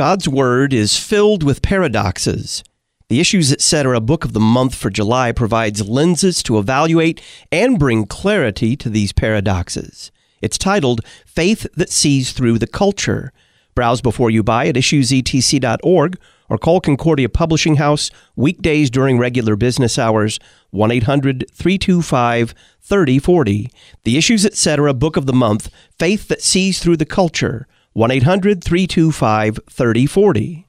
God's Word is filled with paradoxes. The Issues Etc. Book of the Month for July provides lenses to evaluate and bring clarity to these paradoxes. It's titled, Faith That Sees Through the Culture. Browse before you buy at issuesetc.org or call Concordia Publishing House weekdays during regular business hours, 1-800-325-3040. The Issues Etc. Book of the Month, Faith That Sees Through the Culture, 1-800-325-3040.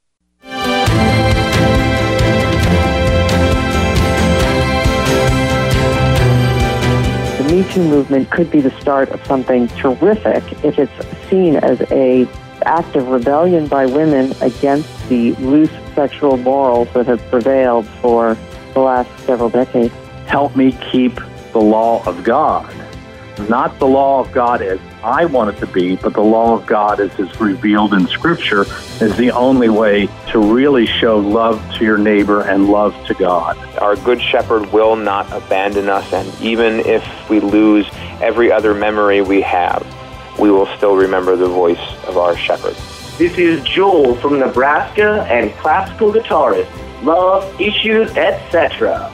The Me Too movement could be the start of something terrific if it's seen as an act of rebellion by women against the loose sexual morals that have prevailed for the last several decades. Help me keep the law of God. Not the law of God as I want it to be, but the law of God as is revealed in Scripture is the only way to really show love to your neighbor and love to God. Our Good Shepherd will not abandon us, and even if we lose every other memory we have, we will still remember the voice of our Shepherd. This is Joel from Nebraska and classical guitarist, Love, Issues, Etc.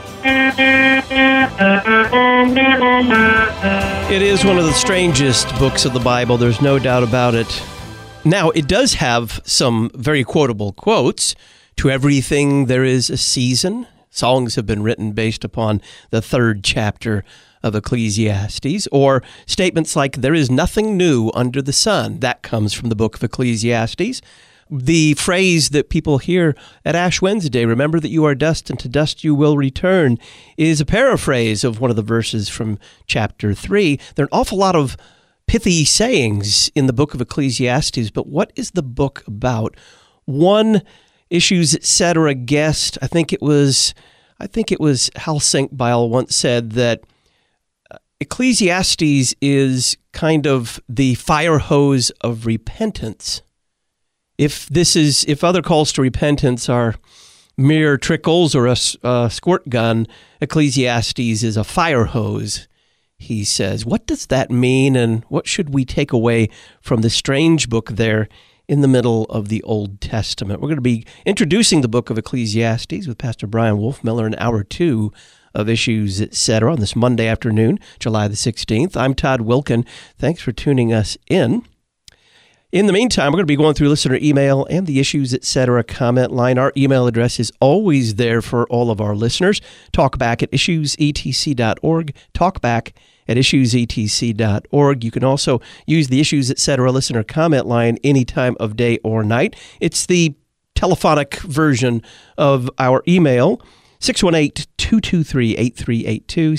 It is one of the strangest books of the Bible, there's no doubt about it. Now, it does have some very quotable quotes. To everything there is a season. Songs have been written based upon the 3rd chapter of Ecclesiastes, or statements like, there is nothing new under the sun. That comes from the book of Ecclesiastes. The phrase that people hear at Ash Wednesday, remember that you are dust and to dust you will return, is a paraphrase of one of the verses from chapter 3. There are an awful lot of pithy sayings in the book of Ecclesiastes, but what is the book about? One Issues Etc. guest, I think it was Hal Senkbeil once said that Ecclesiastes is kind of the fire hose of repentance. If other calls to repentance are mere trickles or a squirt gun, Ecclesiastes is a fire hose, he says. What does that mean, and what should we take away from the strange book there in the middle of the Old Testament? We're going to be introducing the book of Ecclesiastes with Pastor Brian Wolfmiller in hour 2 of Issues Etc. on this Monday afternoon, July the 16th. I'm Todd Wilkin. Thanks for tuning us in. In the meantime, we're going to be going through listener email and the Issues Etc. comment line. Our email address is always there for all of our listeners. Talkback at issuesetc.org. Talkback at issuesetc.org. You can also use the Issues Etc. listener comment line any time of day or night. It's the telephonic version of our email. 618-223-8382,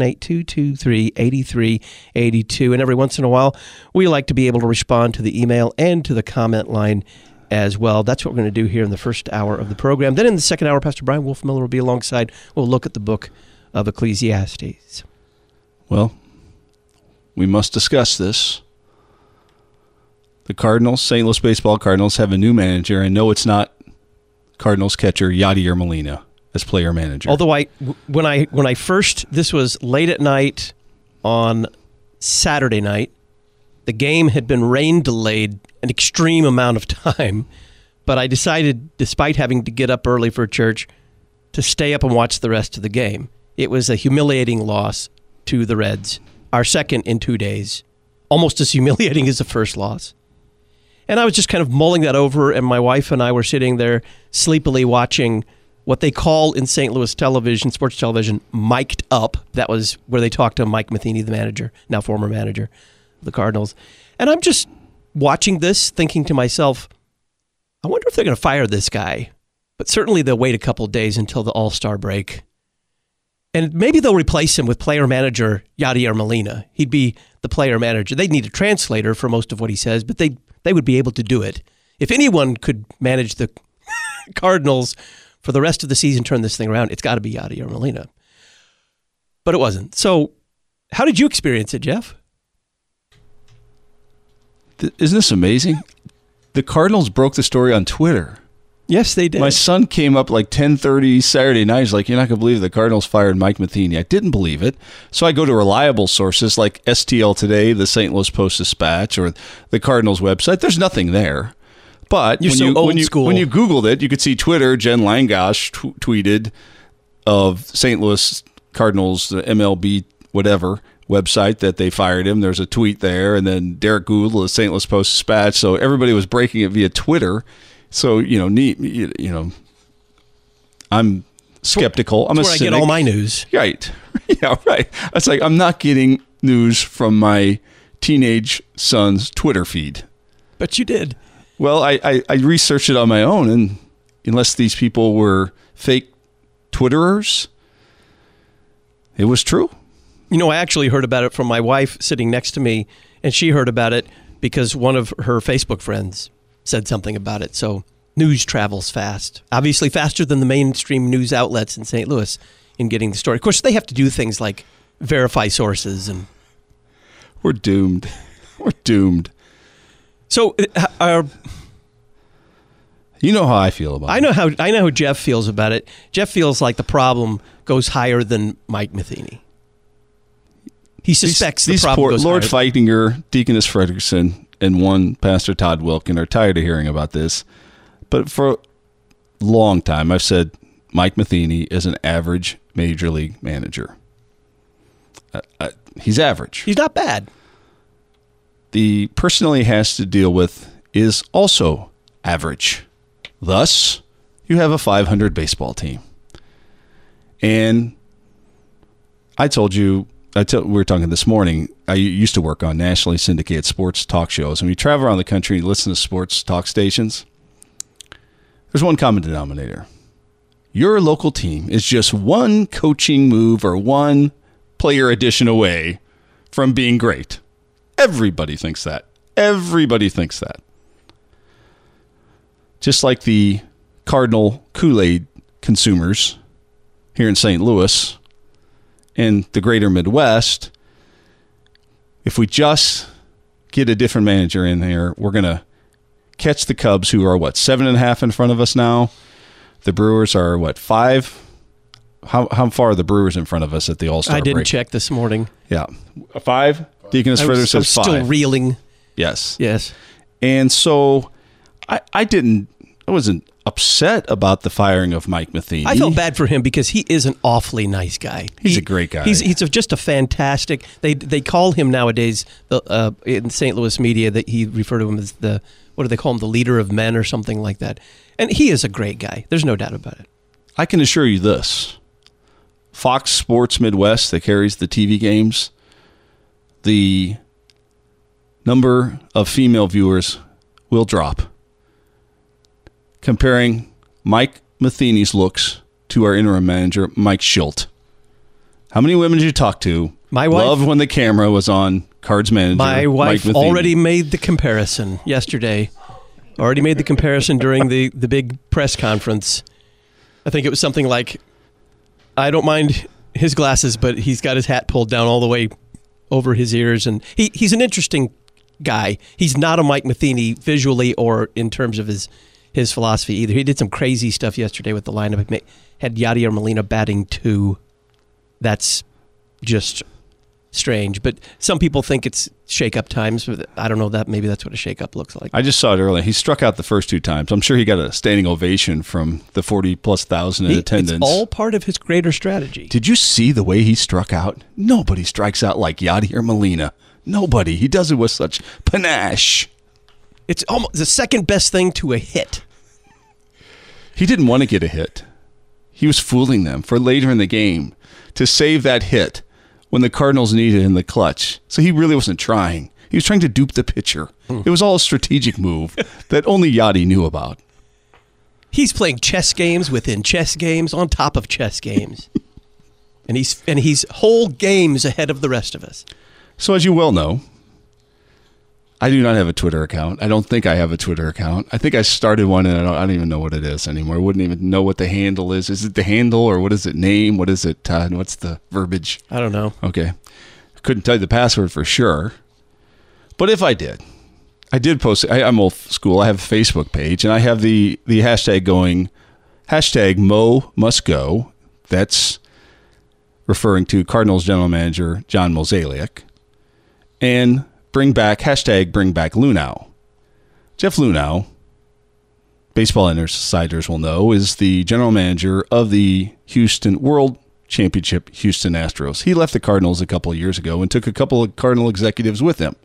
618-223-8382. And every once in a while, we like to be able to respond to the email and to the comment line as well. That's what we're going to do here in the first hour of the program. Then in the second hour, Pastor Brian Wolfmiller will be alongside. We'll look at the book of Ecclesiastes. Well, we must discuss this. The Cardinals, St. Louis baseball Cardinals, have a new manager, and no, it's not Cardinals catcher Yadier Molina as player manager. Although when I first, this was late at night on Saturday night, the game had been rain delayed an extreme amount of time, but I decided, despite having to get up early for church, to stay up and watch the rest of the game. It was a humiliating loss to the Reds, our second in 2 days, almost as humiliating as the first loss. And I was just kind of mulling that over, and my wife and I were sitting there sleepily watching what they call in St. Louis television, sports television, mic'd up. That was where they talked to Mike Matheny, the manager, now former manager of the Cardinals. And I'm just watching this, thinking to myself, I wonder if they're going to fire this guy. But certainly they'll wait a couple days until the All-Star break. And maybe they'll replace him with player manager Yadier Molina. He'd be the player manager. They'd need a translator for most of what he says, but they would be able to do it. If anyone could manage the Cardinals for the rest of the season, turn this thing around, it's got to be Yadier Molina. But it wasn't. So how did you experience it, Jeff? Isn't this amazing? The Cardinals broke the story on Twitter. Yes, they did. My son came up like 10:30 Saturday night. He's like, you're not going to believe the Cardinals fired Mike Matheny. I didn't believe it. So I go to reliable sources like STL Today, the St. Louis Post-Dispatch, or the Cardinals website. There's nothing there. But You're so old school. When you Googled it, you could see Twitter. Jen Langosh tweeted of St. Louis Cardinals, the MLB whatever website, that they fired him. There's a tweet there, and then Derek Gould of the St. Louis Post-Dispatch. So everybody was breaking it via Twitter. So I'm skeptical. I'm That's a where cynic. I get all my news. Right. Yeah, right. It's like I'm not getting news from my teenage son's Twitter feed. But you did. Well, I researched it on my own, and unless these people were fake Twitterers, it was true. I actually heard about it from my wife sitting next to me, and she heard about it because one of her Facebook friends said something about it. So news travels fast, obviously faster than the mainstream news outlets in St. Louis in getting the story. Of course, they have to do things like verify sources, and we're doomed. We're doomed. So, you know how I feel about it. I know how Jeff feels about it. Jeff feels like the problem goes higher than Mike Matheny. He suspects the problem goes Lord higher. Feichtinger, Deaconess Frederickson, and one Pastor Todd Wilkin are tired of hearing about this. But for a long time, I've said Mike Matheny is an average major league manager. He's average. He's not bad. The personnel he has to deal with is also average. Thus, you have a 500 baseball team. And I told you, we were talking this morning, I used to work on nationally syndicated sports talk shows. And we travel around the country and listen to sports talk stations. There's one common denominator. Your local team is just one coaching move or one player addition away from being great. Everybody thinks that. Everybody thinks that. Just like the Cardinal Kool-Aid consumers here in St. Louis and the greater Midwest, if we just get a different manager in there, we're going to catch the Cubs, who are, 7.5 in front of us now? The Brewers are, 5? How far are the Brewers in front of us at the All-Star break? I didn't check this morning. Yeah. 5? Deaconess Frederick says 5. Still reeling. Yes. Yes. And so I wasn't upset about the firing of Mike Matheny. I felt bad for him because he is an awfully nice guy. He's a great guy. He's just a fantastic. They call him nowadays in St. Louis media that he refer to him as what do they call him, the leader of men or something like that. And he is a great guy. There's no doubt about it. I can assure you this. Fox Sports Midwest that carries the TV games, the number of female viewers will drop. Comparing Mike Matheny's looks to our interim manager, Mike Schilt. How many women did you talk to? My wife loved when the camera was on Cards manager. My wife Mike Matheny. already made the comparison yesterday. Already made the comparison during the big press conference. I think it was something like, I don't mind his glasses, but he's got his hat pulled down all the way over his ears. And he's an interesting guy. He's not a Mike Matheny visually or in terms of his philosophy either. He did some crazy stuff yesterday with the lineup. He had Yadier Molina batting 2. That's just strange. But some people think it's shake-up times. I don't know, that maybe that's what a shake-up looks like. I just saw it earlier. He struck out the first 2 times. I'm sure he got a standing ovation from the 40,000+ in attendance. It's all part of his greater strategy. Did you see the way he struck out? Nobody strikes out like Yadier Molina. Nobody. He does it with such panache. It's almost the second best thing to a hit. He didn't want to get a hit. He was fooling them for later in the game to save that hit when the Cardinals needed it in the clutch. So he really wasn't trying. He was trying to dupe the pitcher. It was all a strategic move that only Yadi knew about. He's playing chess games within chess games on top of chess games. and he's whole games ahead of the rest of us. So as you well know, I do not have a Twitter account. I don't think I have a Twitter account. I think I started one, and I don't even know what it is anymore. I wouldn't even know what the handle is. Is it the handle, or what is it name? What is it, Todd? What's the verbiage? I don't know. Okay. Couldn't tell you the password for sure. But if I did post, I'm old school. I have a Facebook page, and I have the hashtag going, #Mo Must Go. That's referring to Cardinals general manager John Mozeliak. And bring back Lunau. Jeff Lunau baseball insiders will know, is the general manager of the Houston World Championship Houston Astros. He left the Cardinals a couple of years ago and took a couple of Cardinal executives with him.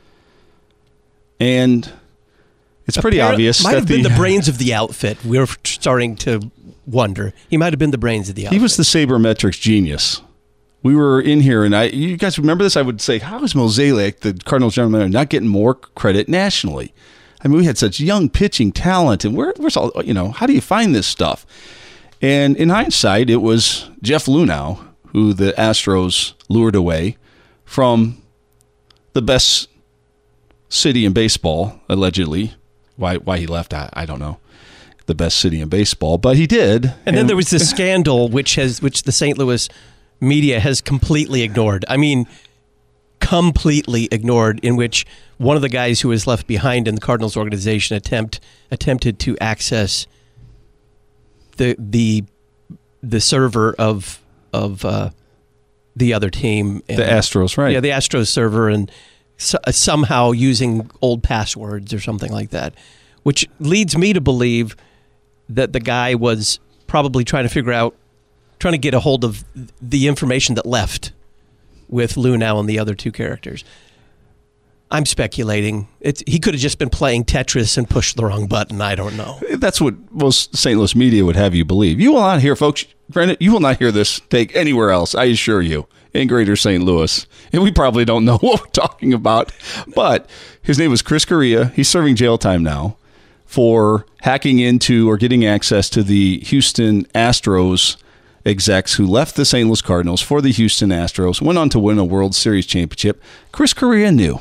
And it's pretty obvious might that have been the brains of the outfit. We're starting to wonder. He might have been the brains of the outfit. He was the sabermetrics genius. We were in here, and you guys remember this? I would say, how is Mozeliak, the Cardinals general manager, not getting more credit nationally? I mean, we had such young pitching talent, and where's all, how do you find this stuff? And in hindsight, it was Jeff Luhnow who the Astros lured away from the best city in baseball, allegedly. Why he left, I don't know. The best city in baseball, but he did. And then there was this scandal which the St. Louis media has completely ignored. I mean, completely ignored, in which one of the guys who was left behind in the Cardinals organization attempted to access the server of the other team. The Astros, right? Yeah, the Astros server, and somehow using old passwords or something like that, which leads me to believe that the guy was probably trying to get a hold of the information that left with Luhnow and the other two characters. I'm speculating. He could have just been playing Tetris and pushed the wrong button. I don't know. That's what most St. Louis media would have you believe. You will not hear, folks, Brandon, you will not hear this take anywhere else, I assure you, in greater St. Louis. And we probably don't know what we're talking about. But his name was Chris Correa. He's serving jail time now for hacking into or getting access to the Houston Astros execs who left the St. Louis Cardinals for the Houston Astros, went on to win a World Series championship. Chris Correa knew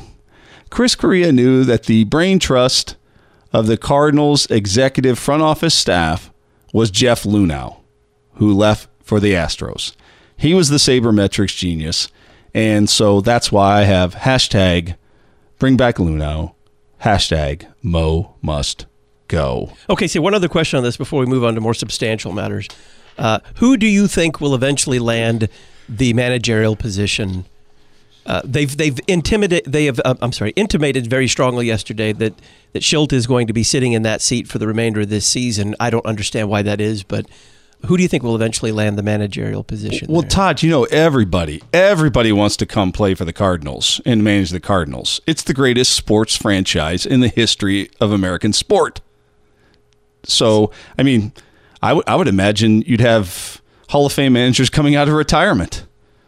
that the brain trust of the Cardinals executive front office staff was Jeff Luhnow, who left for the Astros. He was the sabermetrics genius, and so that's why I have hashtag bring back Luhnow, hashtag Mo must go. Okay, so one other question on this before we move on to more substantial matters. Who do you think will eventually land the managerial position? They've intimated very strongly yesterday that Shildt is going to be sitting in that seat for the remainder of this season. I don't understand why that is, but who do you think will eventually land the managerial position? Well, there? Todd, everybody wants to come play for the Cardinals and manage the Cardinals. It's the greatest sports franchise in the history of American sport. So, I mean, I would imagine you'd have Hall of Fame managers coming out of retirement.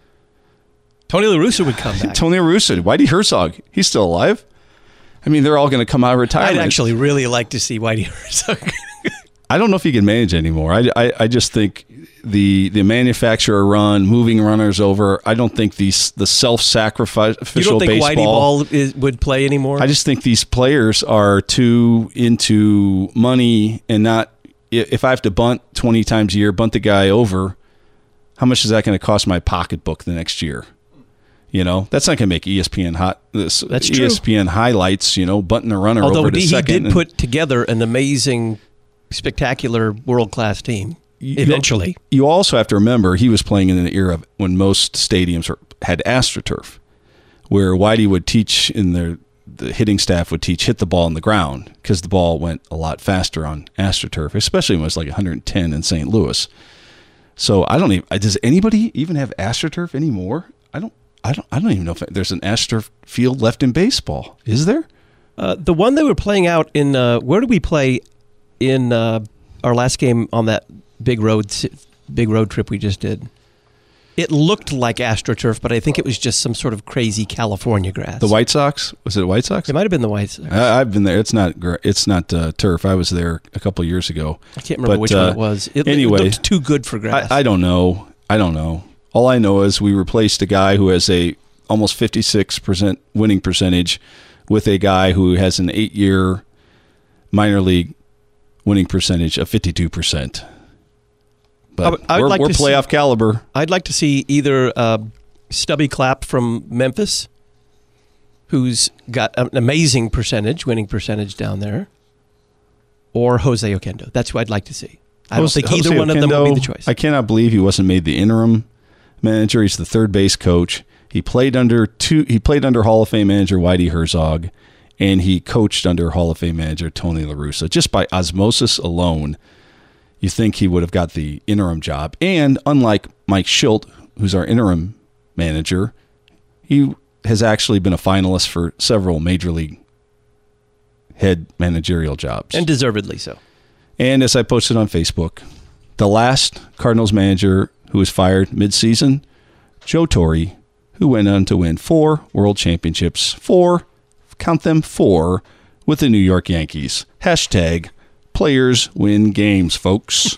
Tony La Russa would come back. Tony La Russa, Whitey Herzog, he's still alive. I mean, they're all going to come out of retirement. I'd actually really like to see Whitey Herzog. I don't know if he can manage anymore. I just think the manufacturer run, moving runners over, I don't think the self-sacrificial baseball. You don't think Whitey Ball would play anymore? I just think these players are too into money and not. If I have to bunt 20 times a year, bunt the guy over, how much is that going to cost my pocketbook the next year? That's not going to make ESPN That's true. ESPN highlights, bunting a runner over to second. Although he did put together an amazing, spectacular, world-class team eventually. You also have to remember he was playing in an era when most stadiums had AstroTurf, where Whitey would teach in the hitting staff would teach hit the ball on the ground because the ball went a lot faster on AstroTurf, especially when it was like 110 in St. Louis. So does anybody even have AstroTurf anymore? I don't even know if there's an AstroTurf field left in baseball. Is there? The one they were playing out in where did we play in our last game on that big road trip we just did? It looked like AstroTurf, but I think it was just some sort of crazy California grass. The White Sox? Was it White Sox? It might have been the White Sox. I've been there. It's not turf. I was there a couple of years ago. I can't remember which one it was. It looked too good for grass. I don't know. All I know is we replaced a guy who has a almost 56% winning percentage with a guy who has an 8-year minor league winning percentage of 52%. But we're playoff caliber. I'd like to see either Stubby Clapp from Memphis, who's got an amazing winning percentage down there, or Jose Oquendo. That's who I'd like to see. I don't think either one of them would be the choice. I cannot believe he wasn't made the interim manager. He's the third base coach. He played under Hall of Fame manager Whitey Herzog, and he coached under Hall of Fame manager Tony La Russa. Just by osmosis alone, you think he would have got the interim job. And unlike Mike Schilt, who's our interim manager, he has actually been a finalist for several major league head managerial jobs. And deservedly so. And as I posted on Facebook, the last Cardinals manager who was fired midseason, Joe Torre, who went on to win 4 world championships, 4, count them 4, with the New York Yankees. Hashtag players win games, folks.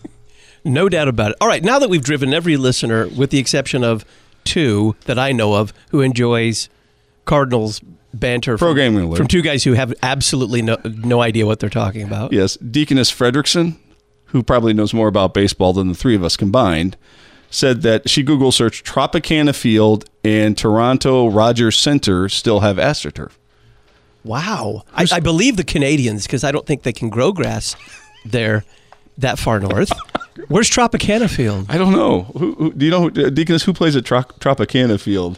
No doubt about it. All right, now that we've driven every listener, with the exception of 2 that I know of, who enjoys Cardinals banter from 2 guys who have absolutely no idea what they're talking about. Yes, Deaconess Fredrickson, who probably knows more about baseball than the 3 of us combined, said that she Google searched Tropicana Field and Toronto Rogers Center still have AstroTurf. Wow. I believe the Canadians, because I don't think they can grow grass there that far north. Where's Tropicana Field? I don't know. Do you know, Deaconess, who plays at Tropicana Field?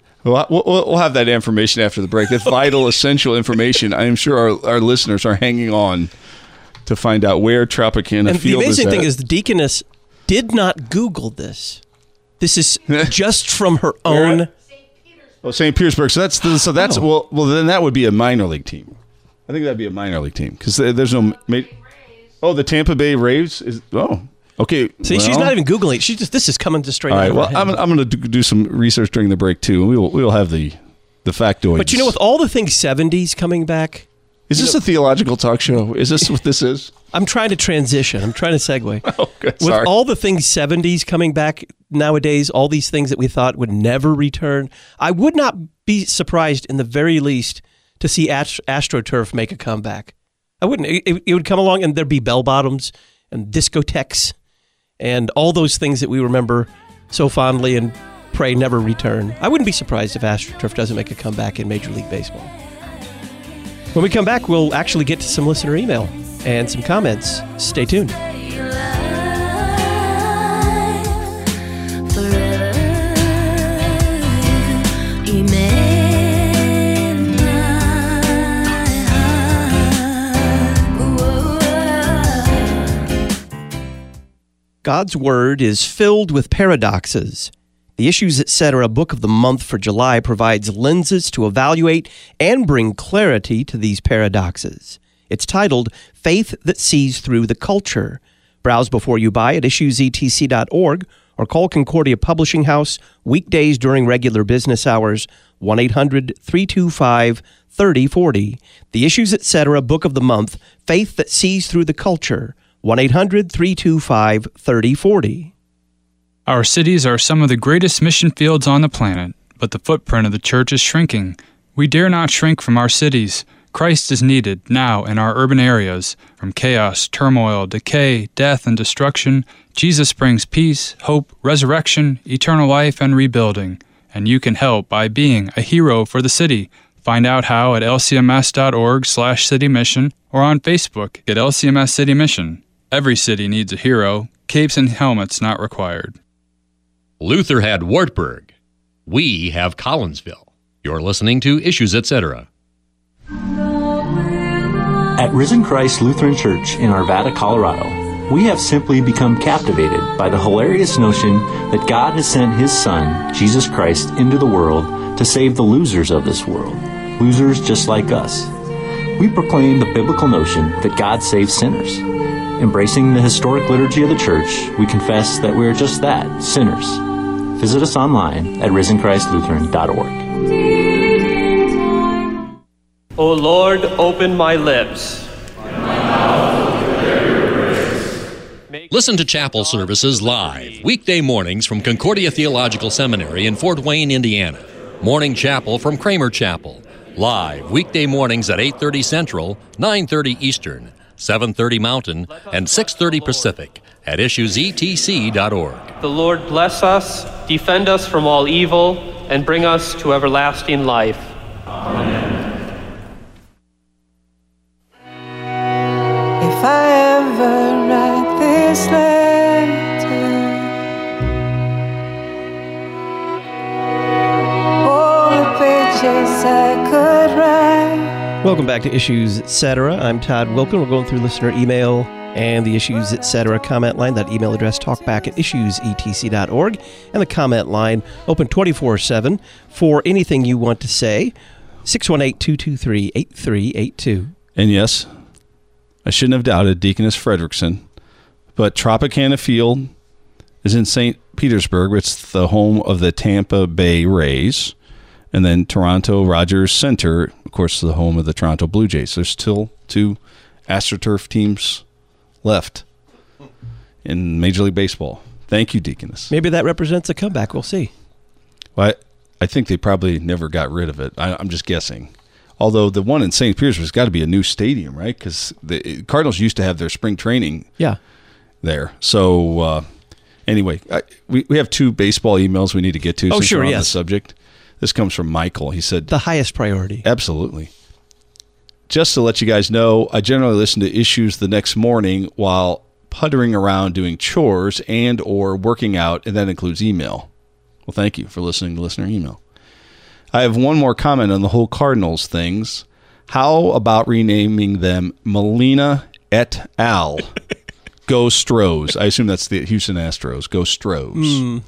We'll have that information after the break. That's vital, essential information. I am sure our listeners are hanging on to find out where Tropicana Field is at. And the amazing thing is the Deaconess did not Google this. This is just from her own... Oh, St. Petersburg. So that's well, then that would be a minor league team. I think that'd be a minor league team because there's no... the Tampa Bay Rays is... Oh, okay. See, she's not even Googling it. She's just, this is coming to straight out of her head. I'm going to do some research during the break, too. We'll have the factoids. But with all the things 70s coming back... Is this a theological talk show? Is this what this is? I'm trying to transition. I'm trying to segue. Okay, sorry. With all the things 70s coming back nowadays, all these things that we thought would never return, I would not be surprised in the very least to see AstroTurf make a comeback. I wouldn't. It would come along and there'd be bell bottoms and discotheques and all those things that we remember so fondly and pray never return. I wouldn't be surprised if AstroTurf doesn't make a comeback in Major League Baseball. When we come back, we'll actually get to some listener email and some comments. Stay tuned. God's Word is filled with paradoxes. The Issues Etc. Book of the Month for July provides lenses to evaluate and bring clarity to these paradoxes. It's titled Faith That Sees Through the Culture. Browse before you buy at issuesetc.org or call Concordia Publishing House weekdays during regular business hours, 1-800-325-3040. The Issues Etc. Book of the Month, Faith That Sees Through the Culture, 1-800-325-3040. Our cities are some of the greatest mission fields on the planet, but the footprint of the church is shrinking. We dare not shrink from our cities. Christ is needed now in our urban areas. From chaos, turmoil, decay, death, and destruction, Jesus brings peace, hope, resurrection, eternal life, and rebuilding. And you can help by being a hero for the city. Find out how at lcms.org/citymission or on Facebook at LCMS City Mission. Every city needs a hero. Capes and helmets not required. Luther had Wartburg. We have Collinsville. You're listening to Issues Etc. At Risen Christ Lutheran Church in Arvada, Colorado, we have simply become captivated by the hilarious notion that God has sent His Son, Jesus Christ, into the world to save the losers of this world, losers just like us. We proclaim the biblical notion that God saves sinners. Embracing the historic liturgy of the church, we confess that we are just that, sinners. Visit us online at risenchristlutheran.org. O Lord, open my lips. Listen to chapel services live, weekday mornings from Concordia Theological Seminary in Fort Wayne, Indiana. Morning chapel from Kramer Chapel. Live, weekday mornings at 8:30 Central, 9:30 Eastern, 7:30 Mountain, and 6:30 Pacific at issuesetc.org. The Lord bless us, defend us from all evil, and bring us to everlasting life. Amen. If I ever write this letter, all the pages I could write Welcome back to Issues Etc. I'm Todd Wilken. We're going through listener email and the Issues Etc. comment line. That email address, talkback@issuesetc.org. And the comment line, open 24/7 for anything you want to say. 618-223-8382. And yes, I shouldn't have doubted Deaconess Fredrickson, but Tropicana Field is in St. Petersburg. It's the home of the Tampa Bay Rays. And then Toronto Rogers Center, of course, the home of the Toronto Blue Jays. There's still 2 AstroTurf teams left in Major League Baseball. Thank you, Deaconess. Maybe that represents a comeback. We'll see. Well, I think they probably never got rid of it. I'm just guessing. Although the one in St. Petersburg has got to be a new stadium, right? Because the Cardinals used to have their spring training there. So anyway, we have 2 baseball emails we need to get to since we're on the subject. This comes from Michael. He said, the highest priority. Absolutely. Just to let you guys know, I generally listen to Issues the next morning while puttering around doing chores and or working out, and that includes email. Well, thank you for listening to listener email. I have one more comment on the whole Cardinals things. How about renaming them Molina et al. Go Stros? I assume that's the Houston Astros. Go Stros.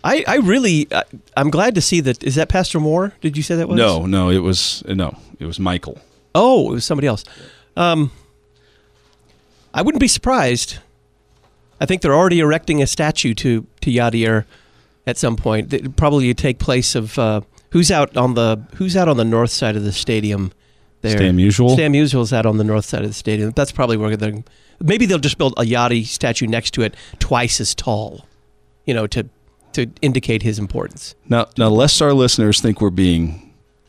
I'm glad to see that. Is that Pastor Moore? Did you say that was? No, it was Michael. Oh, it was somebody else. I wouldn't be surprised. I think they're already erecting a statue to Yadier at some point. It probably take place of who's out on the north side of the stadium there. Stan Musial? Stan Musial's out on the north side of the stadium. That's probably where maybe they'll just build a Yadi statue next to it twice as tall, to indicate his importance. Now, lest our listeners think we're being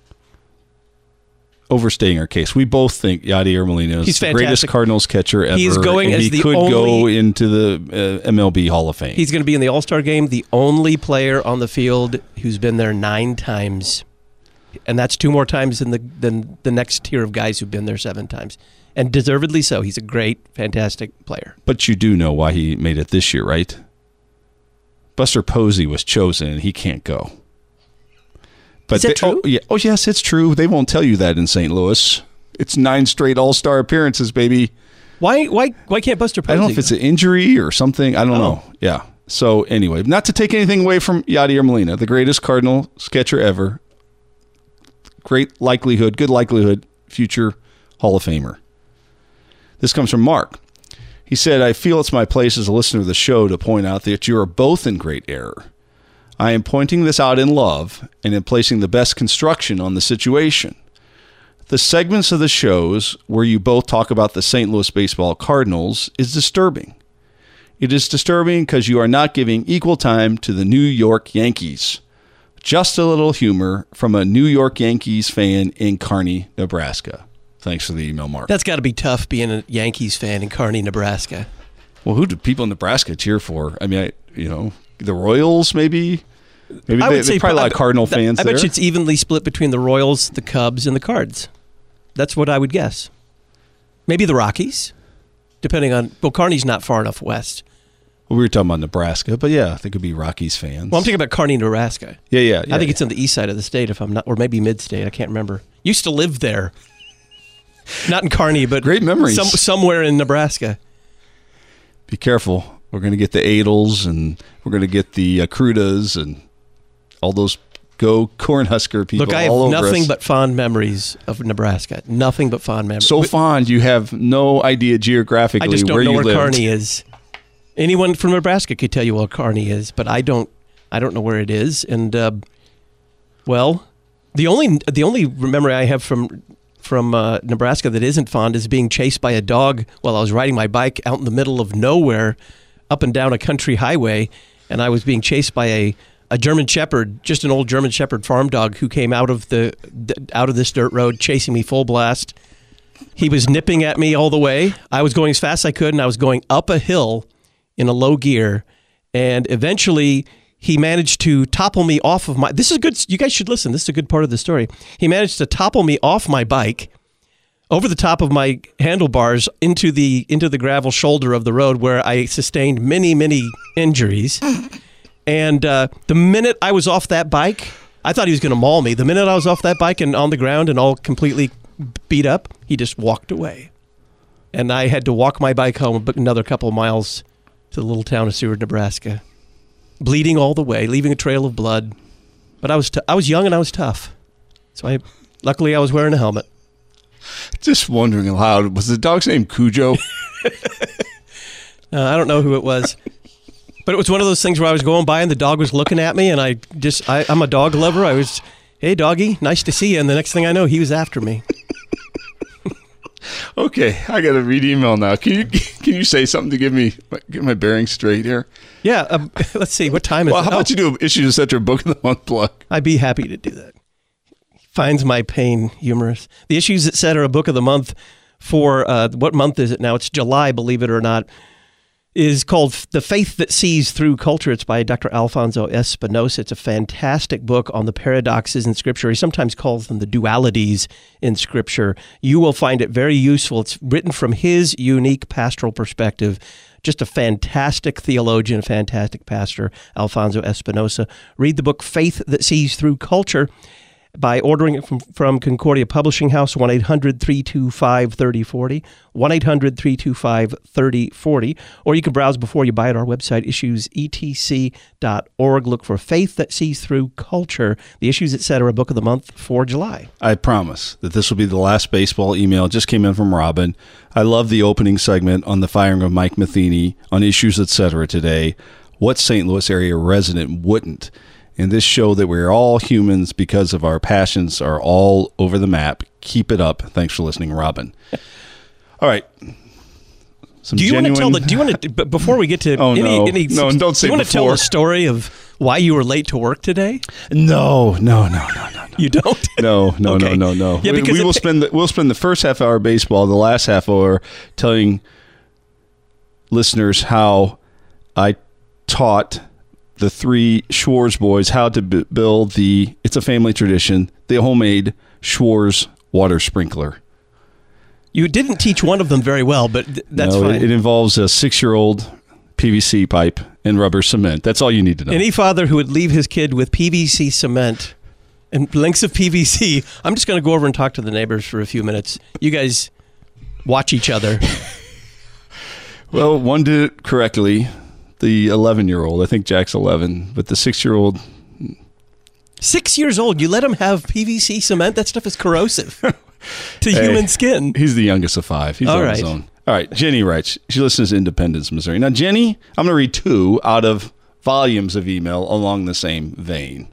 overstating our case, we both think Yadier Molina is the greatest Cardinals catcher ever. He's going and as he could go into the MLB Hall of Fame. He's going to be in the All-Star game, the only player on the field who's been there 9 times. And that's 2 more times than the next tier of guys who've been there 7 times. And deservedly so. He's a great, fantastic player. But you do know why he made it this year, right? Buster Posey was chosen, and he can't go. But is that true? Oh, yes, it's true. They won't tell you that in St. Louis. It's 9 straight All-Star appearances, baby. Why can't Buster Posey? I don't know if it's an injury or something. I don't know. Yeah. So anyway, not to take anything away from Yadier Molina, the greatest Cardinal catcher ever. Good likelihood, future Hall of Famer. This comes from Mark. He said, I feel it's my place as a listener of the show to point out that you are both in great error. I am pointing this out in love and in placing the best construction on the situation. The segments of the shows where you both talk about the St. Louis Baseball Cardinals is disturbing. It is disturbing because you are not giving equal time to the New York Yankees. Just a little humor from a New York Yankees fan in Kearney, Nebraska. Thanks for the email, Mark. That's got to be tough being a Yankees fan in Kearney, Nebraska. Well, who do people in Nebraska cheer for? I mean, the Royals, maybe. Maybe there's probably a lot of Cardinal fans there. I bet you it's evenly split between the Royals, the Cubs, and the Cards. That's what I would guess. Maybe the Rockies, depending on. Well, Kearney's not far enough west. Well, we were talking about Nebraska, but yeah, I think it could be Rockies fans. Well, I'm talking about Kearney, Nebraska. Yeah. I think it's on the east side of the state, if I'm not, or maybe mid-state. I can't remember. Used to live there. Not in Kearney, but great memories. Somewhere in Nebraska. Be careful. We're going to get the Adels, and we're going to get the Crudas, and all those go Cornhusker people. Look, I have nothing but fond memories of Nebraska. Nothing but fond memories. So fond, you have no idea geographically where you lived. I just don't know where Kearney is. Anyone from Nebraska could tell you where Kearney is, but I don't know where it is. And the only memory I have from Nebraska that isn't fond is being chased by a dog while I was riding my bike out in the middle of nowhere, up and down a country highway, and I was being chased by a German Shepherd, just an old German Shepherd farm dog who came out of this dirt road chasing me full blast. He was nipping at me all the way. I was going as fast as I could, and I was going up a hill in a low gear, and eventually he managed to topple me off of my. This is good. You guys should listen. This is a good part of the story. He managed to topple me off my bike, over the top of my handlebars into the gravel shoulder of the road, where I sustained many, many injuries. And the minute I was off that bike, I thought he was going to maul me. The minute I was off that bike and on the ground and all completely beat up. He just walked away. And I had to walk my bike home another couple of miles to the little town of Seward, Nebraska, bleeding all the way, leaving a trail of blood. But I was young and I was tough. So luckily I was wearing a helmet. Just wondering aloud, was the dog's name Cujo? I don't know who it was. But it was one of those things where I was going by and the dog was looking at me, and I'm a dog lover. I was, hey, doggy, nice to see you. And the next thing I know, he was after me. Okay, I got to read email now. Can you say something to get my bearings straight here? Yeah, let's see. What time is it? How about you do an Issues Etc. Book of the Month plug? I'd be happy to do that. Finds my pain humorous. The Issues Etc. Book of the Month for, what month is it now? It's July, believe it or not, is called The Faith That Sees Through Culture. It's by Dr. Alfonso Espinosa. It's a fantastic book on the paradoxes in Scripture. He sometimes calls them the dualities in Scripture. You will find it very useful. It's written from his unique pastoral perspective. Just a fantastic theologian, a fantastic pastor, Alfonso Espinosa. Read the book Faith That Sees Through Culture by ordering it from Concordia Publishing House, 1-800-325-3040, 1-800-325-3040, or you can browse before you buy at our website, issuesetc.org. Look for Faith That Sees Through Culture, the Issues Etc. Book of the Month for July. I promise that this will be the last baseball email. It just came in from Robin. I love the opening segment on the firing of Mike Matheny on Issues Etc. today. What St. Louis area resident wouldn't? And this show that we're all humans because of our passions are all over the map. Keep it up. Thanks for listening, Robin. All right. Do you want to before we get to don't say do you want to tell the story of why you were late to work today? No. You don't? No. Okay. No. Yeah, because we'll spend the first half hour of baseball, the last half hour telling listeners how I taught the three Schwartz boys how to build it's a family tradition, the homemade Schwartz water sprinkler. You didn't teach one of them very well, but that's fine. It involves a 6-year-old PVC pipe and rubber cement. That's all you need to know. Any father who would leave his kid with PVC cement and lengths of PVC, I'm just going to go over and talk to the neighbors for a few minutes. You guys watch each other. Well, one did it correctly. The 11-year-old, I think Jack's 11, but the 6-year-old. 6 years old, you let him have PVC cement? That stuff is corrosive to human skin. He's the youngest of 5. He's on his own. All right, Jenny writes. She listens to Independence, Missouri. Now, Jenny, I'm going to read 2 out of volumes of email along the same vein.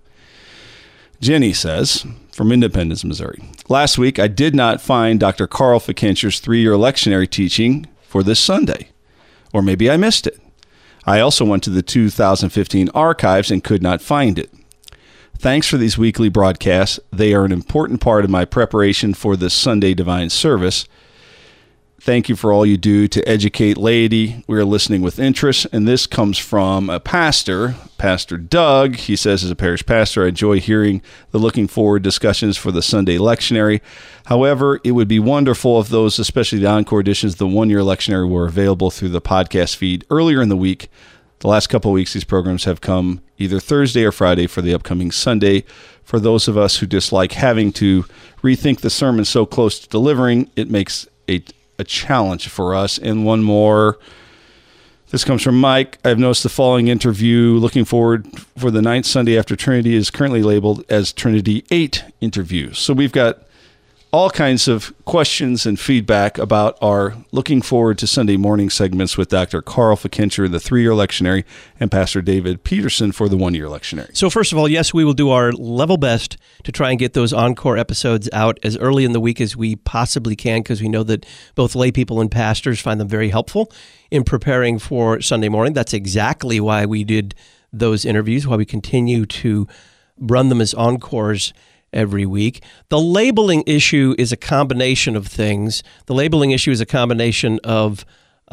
Jenny says, from Independence, Missouri. Last week, I did not find Dr. Carl Fikencher's 3-year lectionary teaching for this Sunday. Or maybe I missed it. I also went to the 2015 archives and could not find it. Thanks for these weekly broadcasts. They are an important part of my preparation for this Sunday divine service. Thank you for all you do to educate laity. We are listening with interest, and this comes from a pastor, Pastor Doug. He says, as a parish pastor, I enjoy hearing the looking forward discussions for the Sunday lectionary. However, it would be wonderful if those, especially the encore editions, the one-year lectionary, were available through the podcast feed earlier in the week. The last couple of weeks, these programs have come either Thursday or Friday for the upcoming Sunday. For those of us who dislike having to rethink the sermon so close to delivering, it makes a challenge for us. And one more. This comes from Mike. I've noticed the following interview, looking forward for the 9th Sunday after Trinity, is currently labeled as Trinity 8 interviews. So we've got all kinds of questions and feedback about our looking forward to Sunday morning segments with Dr. Carl Fikencher, the 3-year lectionary, and Pastor David Peterson for the 1-year lectionary. So first of all, yes, we will do our level best to try and get those encore episodes out as early in the week as we possibly can, because we know that both lay people and pastors find them very helpful in preparing for Sunday morning. That's exactly why we did those interviews, why we continue to run them as encores every week. The labeling issue is a combination of things. The labeling issue is a combination of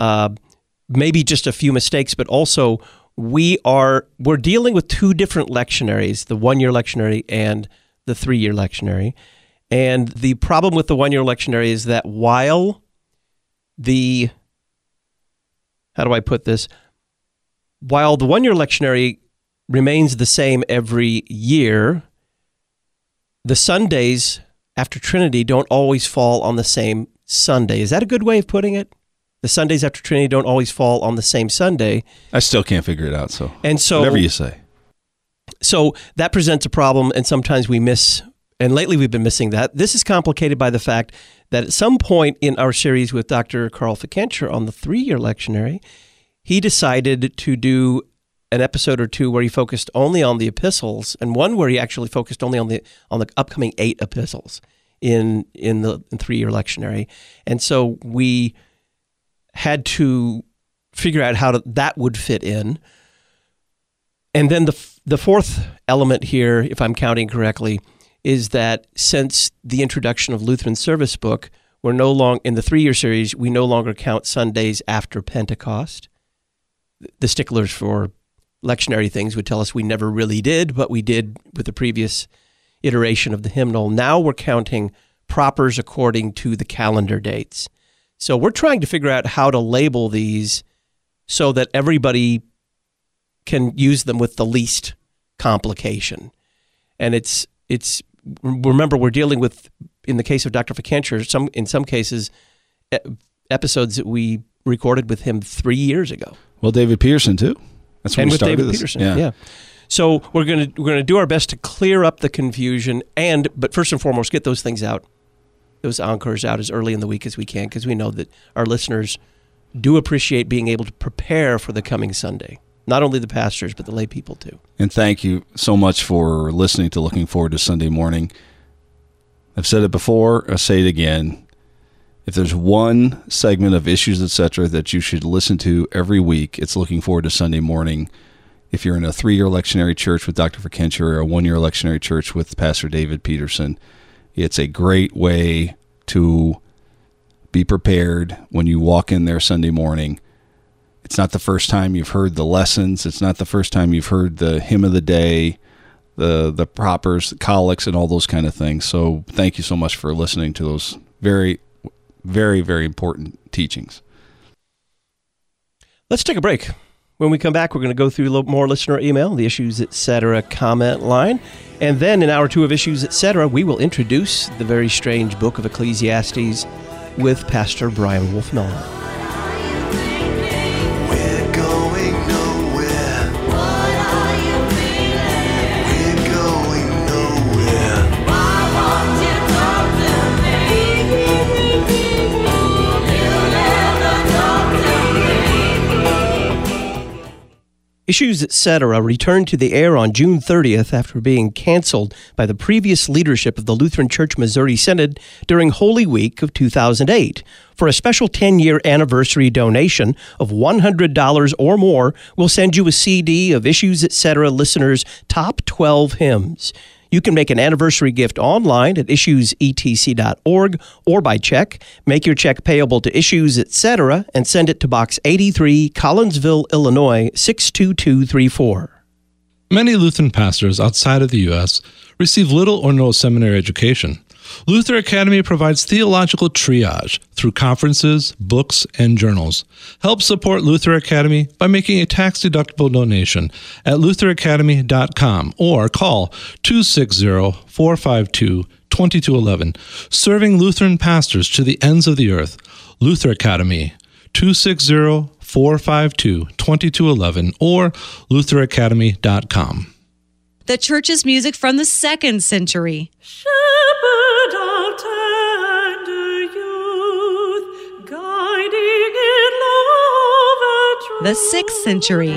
maybe just a few mistakes, but also we're dealing with 2 different lectionaries, the 1-year lectionary and the 3-year lectionary. And the problem with the 1-year lectionary is that while the 1-year lectionary remains the same every year, the Sundays after Trinity don't always fall on the same Sunday. Is that a good way of putting it? The Sundays after Trinity don't always fall on the same Sunday. I still can't figure it out, so whatever you say. So that presents a problem, and sometimes we miss, and lately we've been missing that. This is complicated by the fact that at some point in our series with Dr. Carl Fikencher on the 3-year lectionary, he decided to do an episode or two where he focused only on the epistles, and one where he actually focused only on the upcoming 8 epistles in the 3-year lectionary. And so we had to figure out how that would fit in. And then the fourth element here, if I'm counting correctly, is that since the introduction of Lutheran Service Book, we're no longer in the 3-year series. We no longer count Sundays after Pentecost. The sticklers for lectionary things would tell us we never really did, but we did with the previous iteration of the hymnal. Now we're counting propers according to the calendar dates. So we're trying to figure out how to label these so that everybody can use them with the least complication. And it's remember, we're dealing with, in the case of Dr. Fikencher, in some cases, episodes that we recorded with him 3 years ago. Well, David Peterson too. That's when and we with started David this. Peterson, yeah. So we're gonna do our best to clear up the confusion, but first and foremost, get those things out, those encores out as early in the week as we can, because we know that our listeners do appreciate being able to prepare for the coming Sunday. Not only the pastors, but the lay people too. And thank you so much for listening to Looking Forward to Sunday Morning. I've said it before, I'll say it again. If there's one segment of Issues, Etc. that you should listen to every week, it's Looking Forward to Sunday Morning. If you're in a 3-year lectionary church with Dr. Fikencher or a 1-year lectionary church with Pastor David Peterson, it's a great way to be prepared when you walk in there Sunday morning. It's not the first time you've heard the lessons. It's not the first time you've heard the hymn of the day, the propers, the collects, and all those kind of things. So thank you so much for listening to those very, very, very important teachings. Let's take a break. When we come back, we're going to go through a little more listener email, the Issues, Etc. comment line. And then in hour 2 of Issues, Etc., we will introduce the very strange book of Ecclesiastes with Pastor Brian Wolf-Milner. Issues, Etc. returned to the air on June 30th after being canceled by the previous leadership of the Lutheran Church Missouri Synod during Holy Week of 2008. For a special 10-year anniversary donation of $100 or more, we'll send you a CD of Issues, Etc. listeners' top 12 hymns. You can make an anniversary gift online at issuesetc.org or by check. Make your check payable to Issues, Etc. and send it to Box 83, Collinsville, Illinois, 62234. Many Lutheran pastors outside of the U.S. receive little or no seminary education. Luther Academy provides theological triage through conferences, books, and journals. Help support Luther Academy by making a tax-deductible donation at lutheracademy.com or call 260-452-2211. Serving Lutheran pastors to the ends of the earth. Luther Academy, 260-452-2211 or lutheracademy.com. The church's music from the 2nd century. Shepherd of tender youth, guiding in love and truth. The 6th century.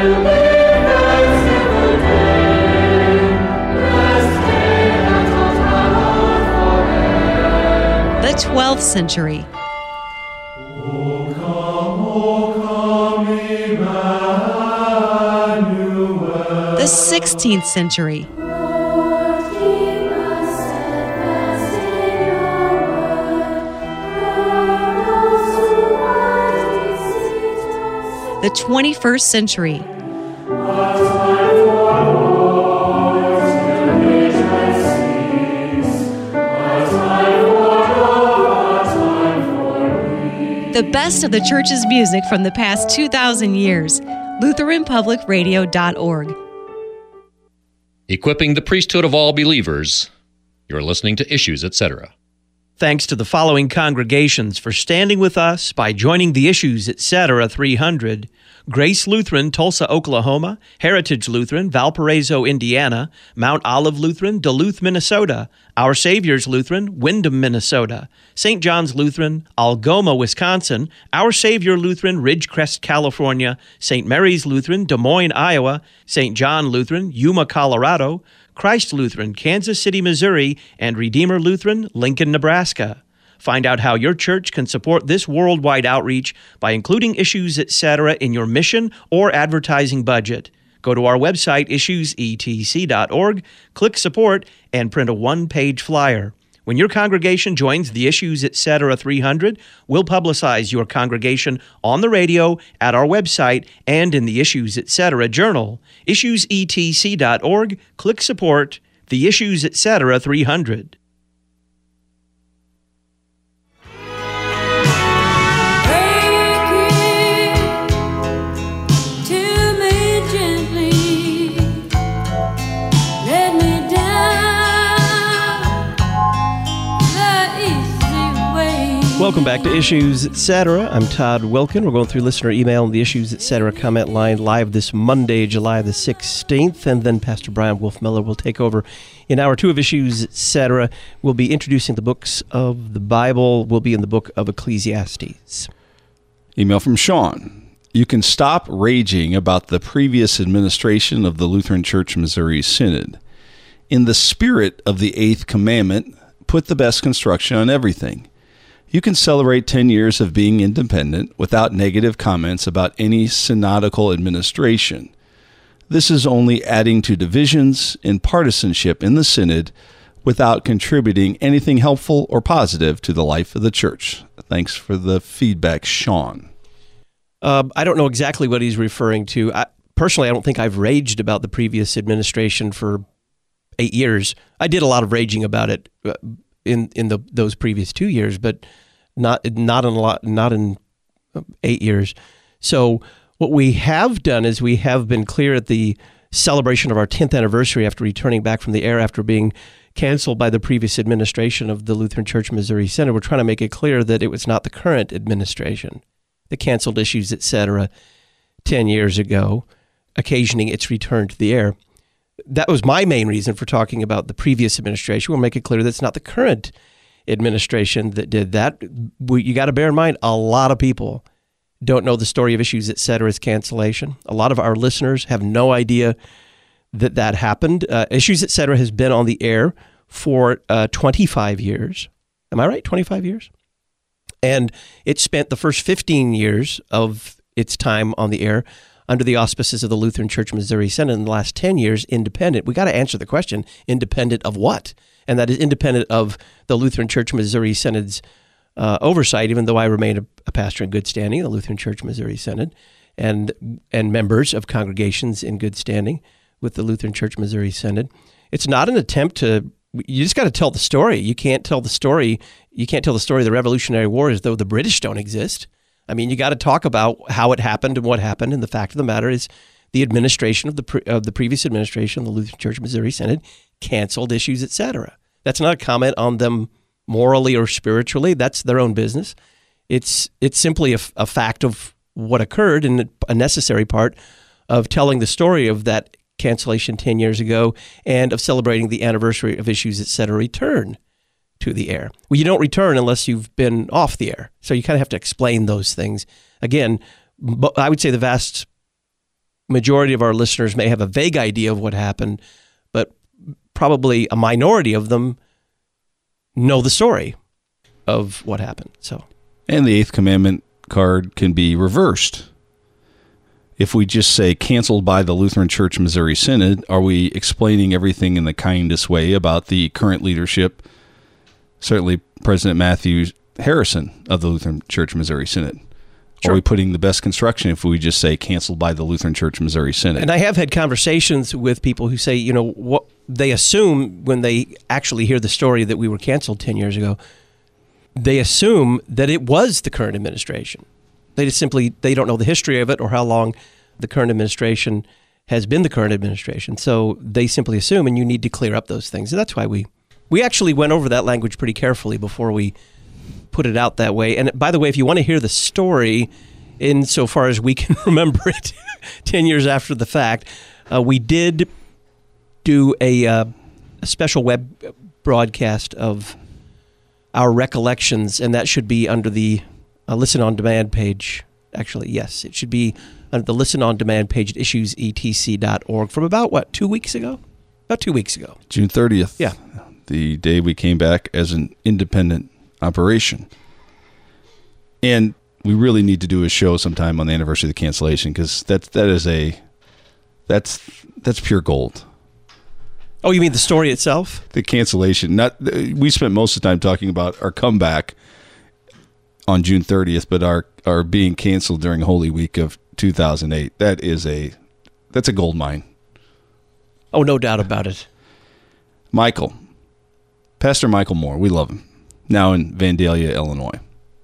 The 12th century. The 16th century. The 21st century. The best of the church's music from the past 2,000 years. LutheranPublicRadio.org. Equipping the priesthood of all believers. You're listening to Issues, Etc. Thanks to the following congregations for standing with us by joining the Issues, Etc. 300. Grace Lutheran, Tulsa, Oklahoma; Heritage Lutheran, Valparaiso, Indiana; Mount Olive Lutheran, Duluth, Minnesota; Our Savior's Lutheran, Windham, Minnesota; St. John's Lutheran, Algoma, Wisconsin; Our Savior Lutheran, Ridgecrest, California; St. Mary's Lutheran, Des Moines, Iowa; St. John Lutheran, Yuma, Colorado; Christ Lutheran, Kansas City, Missouri; and Redeemer Lutheran, Lincoln, Nebraska. Find out how your church can support this worldwide outreach by including Issues, Etc. in your mission or advertising budget. Go to our website, issuesetc.org, click Support, and print a one-page flyer. When your congregation joins the Issues, Etc. 300, we'll publicize your congregation on the radio, at our website, and in the Issues, Etc. journal. Issuesetc.org, click Support, the Issues, Etc. 300. Welcome back to Issues, Etc. I'm Todd Wilkin. We're going through listener email and the Issues, Etc. comment line live this Monday, July the 16th, and then Pastor Brian Wolfmiller will take over in hour 2 of Issues, Etc. We'll be introducing the books of the Bible. We'll be in the book of Ecclesiastes. Email from Sean. You can stop raging about the previous administration of the Lutheran Church Missouri Synod. In the spirit of the 8th commandment, put the best construction on everything. You can celebrate 10 years of being independent without negative comments about any synodical administration. This is only adding to divisions and partisanship in the synod without contributing anything helpful or positive to the life of the church. Thanks for the feedback, Sean. I don't know exactly what he's referring to. Personally, I don't think I've raged about the previous administration for 8 years. I did a lot of raging about it in those previous 2 years, but not in 8 years. So what we have done is we have been clear at the celebration of our 10th anniversary after returning back from the air after being canceled by the previous administration of the Lutheran Church Missouri Synod. We're trying to make it clear that it was not the current administration that canceled Issues, Etc. 10 years ago, occasioning its return to the air. That was my main reason for talking about the previous administration. We'll make it clear that it's not the current administration that did that. You got to bear in mind, a lot of people don't know the story of Issues, Etc.'s cancellation. A lot of our listeners have no idea that happened. Issues, Etc. has been on the air for 25 years. Am I right? 25 years? And it spent the first 15 years of its time on the air under the auspices of the Lutheran Church Missouri Synod, in the last 10 years, independent. We got to answer the question, independent of what? And that is independent of the Lutheran Church Missouri Synod's oversight, even though I remain a pastor in good standing, the Lutheran Church Missouri Synod, and members of congregations in good standing with the Lutheran Church Missouri Synod. It's not an attempt to, you just got to tell the story. You can't tell the story of the Revolutionary War as though the British don't exist. I mean, you got to talk about how it happened and what happened. And the fact of the matter is, the administration of the previous administration, the Lutheran Church Missouri Synod, canceled Issues, Etc. That's not a comment on them morally or spiritually. That's their own business. It's simply a fact of what occurred and a necessary part of telling the story of that cancellation 10 years ago and of celebrating the anniversary of Issues, Etc. return to the air. Well, you don't return unless you've been off the air. So you kind of have to explain those things. Again, I would say the vast majority of our listeners may have a vague idea of what happened, but probably a minority of them know the story of what happened. And the 8th commandment card can be reversed. If we just say canceled by the Lutheran Church Missouri Synod, are we explaining everything in the kindest way about the current leadership? Certainly President Matthew Harrison of the Lutheran Church Missouri Synod. Sure. Are we putting the best construction if we just say canceled by the Lutheran Church Missouri Synod? And I have had conversations with people who say, what they assume when they actually hear the story that we were canceled 10 years ago, they assume that it was the current administration. They just simply, they don't know the history of it or how long the current administration has been the current administration. So they simply assume, and you need to clear up those things. And that's why we We actually went over that language pretty carefully before we put it out that way. And by the way, if you want to hear the story, insofar as we can remember it 10 years after the fact, we did do a special web broadcast of our recollections, and that should be under the Listen On Demand page. Actually, yes, it should be under the Listen On Demand page at issuesetc.org from about, 2 weeks ago? About 2 weeks ago. June 30th. Yeah. The day we came back as an independent operation. And we really need to do a show sometime on the anniversary of the cancellation, because that's pure gold. Oh, you mean the story itself? The cancellation. We spent most of the time talking about our comeback on June 30th, but our being canceled during Holy Week of 2008. That's a gold mine. Oh, no doubt about it. Pastor Michael Moore, we love him, now in Vandalia, Illinois.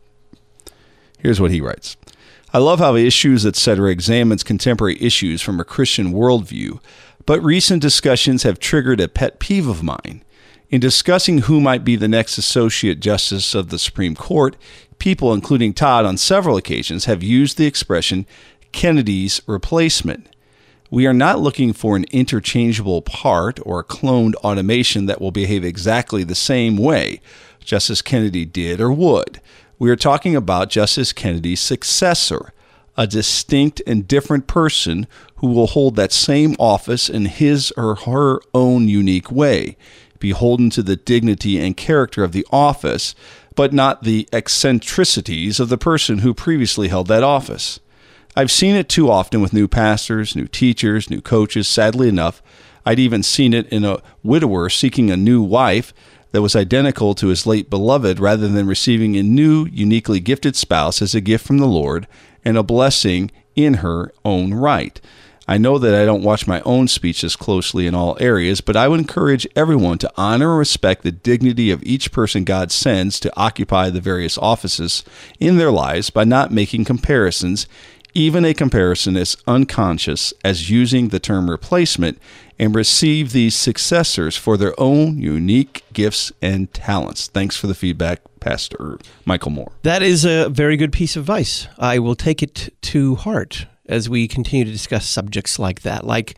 Here's what he writes. I love how Issues, Etc. examines contemporary issues from a Christian worldview, but recent discussions have triggered a pet peeve of mine. In discussing who might be the next Associate Justice of the Supreme Court, people, including Todd, on several occasions have used the expression Kennedy's replacement. We are not looking for an interchangeable part or a cloned automation that will behave exactly the same way Justice Kennedy did or would. We are talking about Justice Kennedy's successor, a distinct and different person who will hold that same office in his or her own unique way, beholden to the dignity and character of the office, but not the eccentricities of the person who previously held that office. I've seen it too often with new pastors, new teachers, new coaches. Sadly enough, I'd even seen it in a widower seeking a new wife that was identical to his late beloved, rather than receiving a new, uniquely gifted spouse as a gift from the Lord and a blessing in her own right. I know that I don't watch my own speeches closely in all areas, but I would encourage everyone to honor and respect the dignity of each person God sends to occupy the various offices in their lives by not making comparisons, even a comparison as unconscious as using the term replacement, and receive these successors for their own unique gifts and talents. Thanks for the feedback, Pastor Michael Moore. That is a very good piece of advice. I will take it to heart as we continue to discuss subjects like that, like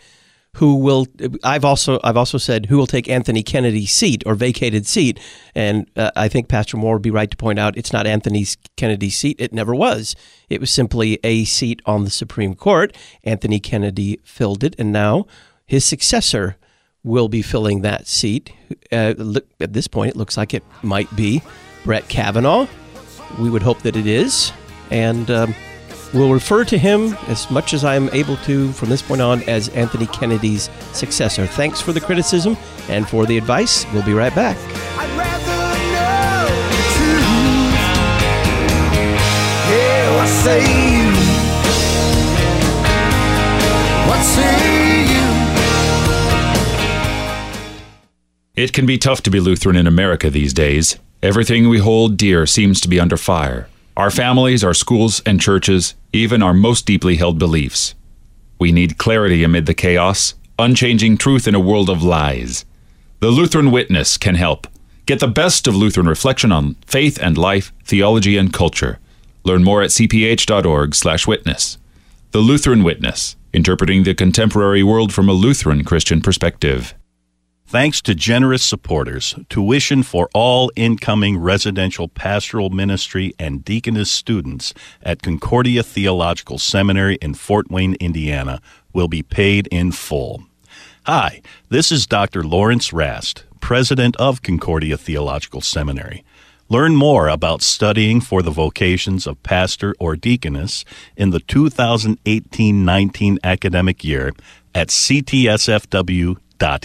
I've also said who will take Anthony Kennedy's seat or vacated seat, and I think Pastor Moore would be right to point out it's not Anthony Kennedy's seat. It never was. It was simply a seat on the Supreme Court. Anthony Kennedy filled it, and now his successor will be filling that seat. At this point, it looks like it might be Brett Kavanaugh. We would hope that it is, and we'll refer to him as much as I'm able to from this point on as Anthony Kennedy's successor. Thanks for the criticism and for the advice. We'll be right back. I'd rather know the truth. Yeah, what say you? What say you? It can be tough to be Lutheran in America these days. Everything we hold dear seems to be under fire. Our families, our schools and churches, even our most deeply held beliefs. We need clarity amid the chaos, unchanging truth in a world of lies. The Lutheran Witness can help. Get the best of Lutheran reflection on faith and life, theology and culture. Learn more at cph.org/witness. The Lutheran Witness, interpreting the contemporary world from a Lutheran Christian perspective. Thanks to generous supporters, tuition for all incoming residential pastoral ministry and deaconess students at Concordia Theological Seminary in Fort Wayne, Indiana, will be paid in full. Hi, this is Dr. Lawrence Rast, president of Concordia Theological Seminary. Learn more about studying for the vocations of pastor or deaconess in the 2018-19 academic year at ctsfw.edu.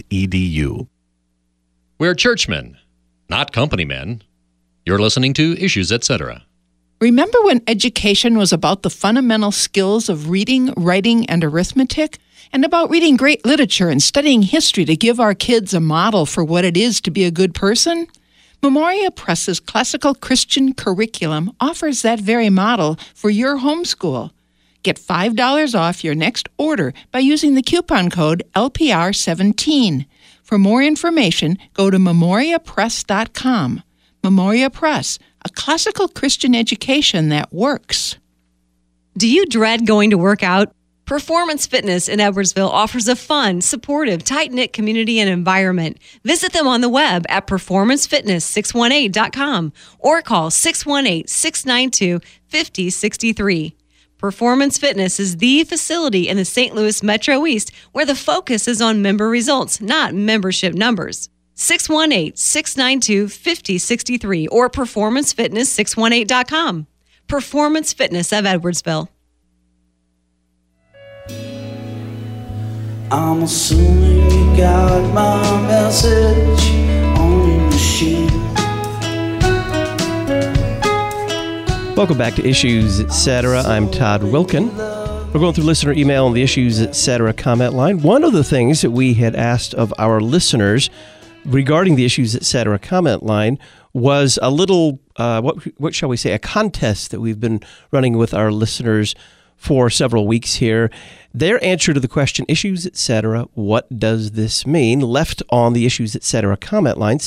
We're churchmen, not company men. You're listening to Issues, Etc. Remember when education was about the fundamental skills of reading, writing, and arithmetic? And about reading great literature and studying history to give our kids a model for what it is to be a good person? Memoria Press's classical Christian curriculum offers that very model for your homeschool. Get $5 off your next order by using the coupon code LPR17. For more information, go to memoriapress.com. Memoria Press, a classical Christian education that works. Do you dread going to work out? Performance Fitness in Edwardsville offers a fun, supportive, tight-knit community and environment. Visit them on the web at performancefitness618.com or call 618-692-5063. Performance Fitness is the facility in the St. Louis Metro East where the focus is on member results, not membership numbers. 618-692-5063 or performancefitness618.com. Performance Fitness of Edwardsville. I'm assuming you got my message on your machine. Welcome back to Issues Etc. I'm Todd Wilkin. We're going through listener email on the Issues Etc. comment line. One of the things that we had asked of our listeners regarding the Issues Etc. comment line was a little, what shall we say, a contest that we've been running with our listeners for several weeks here. Their answer to the question, Issues Etc., what does this mean, left on the Issues Etc. comment line,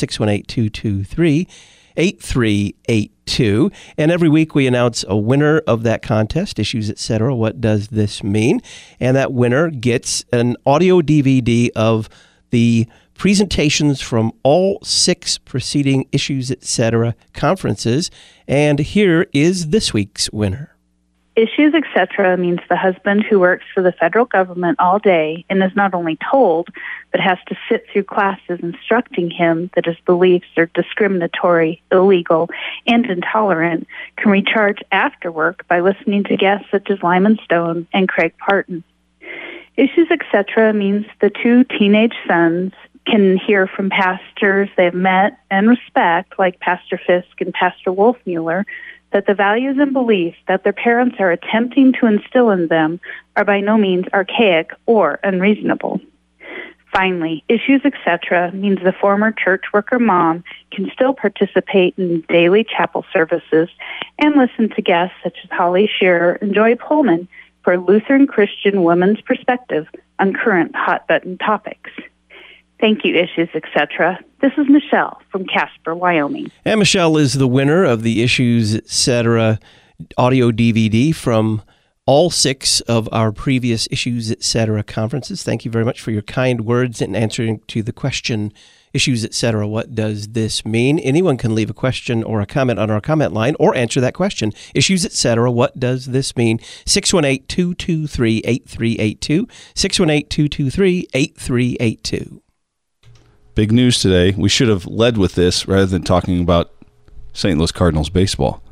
618-223-8382. And every week we announce a winner of that contest, Issues Etc., what does this mean? And that winner gets an audio DVD of the presentations from all 6 preceding Issues Etc. conferences. And here is this week's winner. Issues Etc. means the husband who works for the federal government all day and is not only told, but has to sit through classes instructing him that his beliefs are discriminatory, illegal, and intolerant, can recharge after work by listening to guests such as Lyman Stone and Craig Parton. Issues Etc. means the 2 teenage sons can hear from pastors they've met and respect, like Pastor Fisk and Pastor Wolfmueller, that the values and beliefs that their parents are attempting to instill in them are by no means archaic or unreasonable. Finally, Issues Etc. means the former church worker mom can still participate in daily chapel services and listen to guests such as Holly Shearer and Joy Pullman for Lutheran Christian women's perspective on current hot-button topics. Thank you, Issues Etc. This is Michelle from Casper, Wyoming. And Michelle is the winner of the Issues Etc. audio DVD from all 6 of our previous Issues Etc. conferences. Thank you very much for your kind words in answering to the question, Issues Etc., what does this mean? Anyone can leave a question or a comment on our comment line or answer that question. Issues Etc., what does this mean? 618-223-8382, 618-223-8382. Big news today. We should have led with this rather than talking about St. Louis Cardinals baseball.